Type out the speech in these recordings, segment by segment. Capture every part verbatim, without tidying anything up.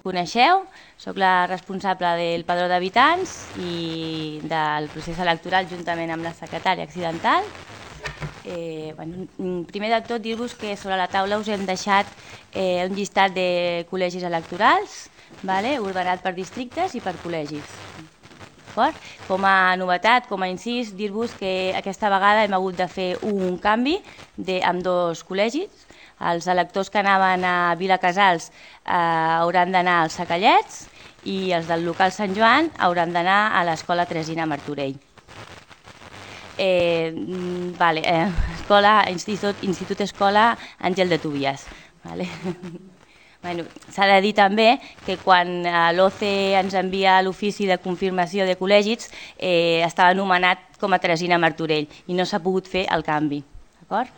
coneixeu, soc la responsable del Padró d'Habitants i del procés electoral juntament amb la secretària accidental. Eh, bueno, primer de tot dir-vos que sobre la taula us hem deixat eh, un llistat de col·legis electorals, vale? Ordenat per districtes i per col·legis. Com a novetat, com a incís, dir-vos que aquesta vegada hem hagut de fer un canvi de, amb dos col·legis. Els electors que anaven a Vilacasals eh, hauran d'anar als Sacallets i els del local Sant Joan hauran d'anar a l'Escola Teresina Martorell. Eh, vale, eh, escola, Institut, Institut Escola Àngel de Tobias. Vale. Bueno, s'ha de dir també que quan l'O C E ens envia l'ofici de confirmació de col·legis eh, estava anomenat com a Teresina Martorell i no s'ha pogut fer el canvi. D'acord?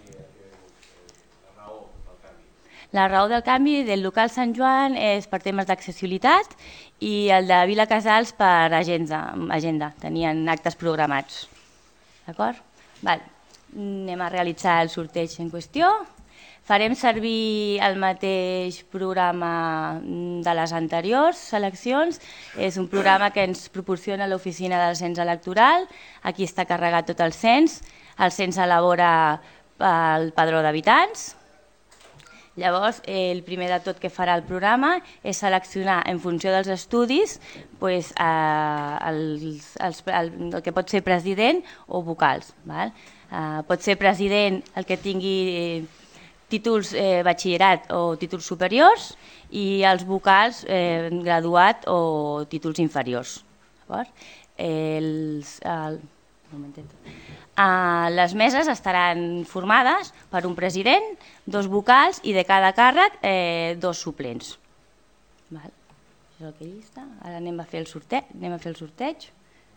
La raó del canvi del local Sant Joan és per temes d'accessibilitat i el de Vilacasals per agenda, agenda. Tenien actes programats. D'acord? Vale. Anem a realitzar el sorteig en qüestió. Farem servir el mateix programa de les anteriors seleccions. És un programa que ens proporciona l'oficina del cens electoral. Aquí està carregat tot el cens. El cens elabora el padró d'habitants. Llavors, el primer de tot que farà el programa és seleccionar en funció dels estudis pues, eh, els, els, el, el que pot ser president o vocals. Val? Eh, pot ser president el que tingui títols eh, batxillerat o títols superiors i els vocals eh, graduat o títols inferiors. Els, el, un momentet. Uh, les meses estaran formades per un president, dos vocals i de cada càrrec eh, dos suplents. Val. Això és el que llista. Ara anem a fer el sorteig. Anem a fer el sorteig.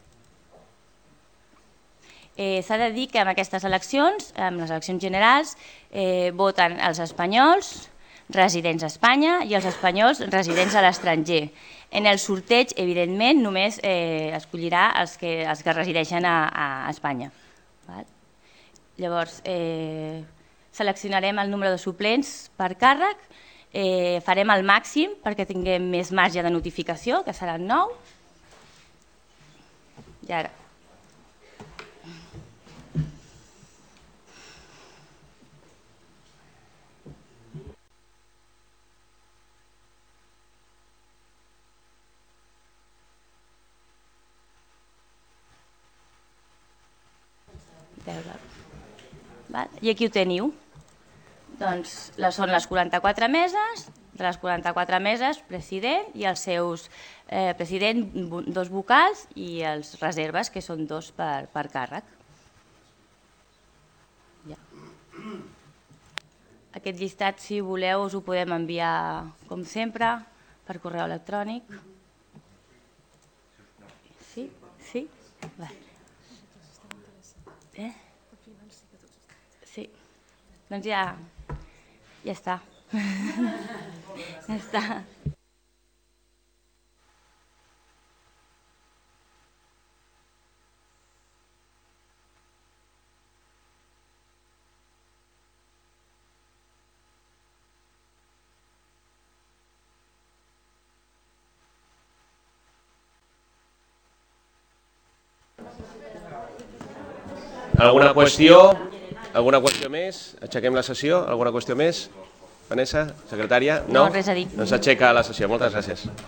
Eh, S'ha de dir que en aquestes eleccions, en les eleccions generals, eh, voten els espanyols residents a Espanya i els espanyols residents a l'estranger. En el sorteig, evidentment, només eh, escollirà els que, els que resideixen a, a Espanya. Val? Llavors, eh, seleccionarem el número de suplents per càrrec, eh, farem el màxim perquè tinguem més marge de notificació, que seran nou. I ara. I aquí ho teniu. Doncs són les quaranta-quatre meses, de les quaranta-quatre meses, president i els seus eh, president, dos vocals i els reserves, que són dos per, per càrrec. Ja. Aquest llistat, si voleu, us ho podem enviar, com sempre, per correu electrònic. Sí? Sí? Va. Eh? Sí. Doncs ja, ja està. Ja està. Alguna qüestió? Alguna qüestió més? Aixequem la sessió? Alguna qüestió més? Vanessa, secretària? No, res a dir. Doncs s'aixeca la sessió. Moltes gràcies.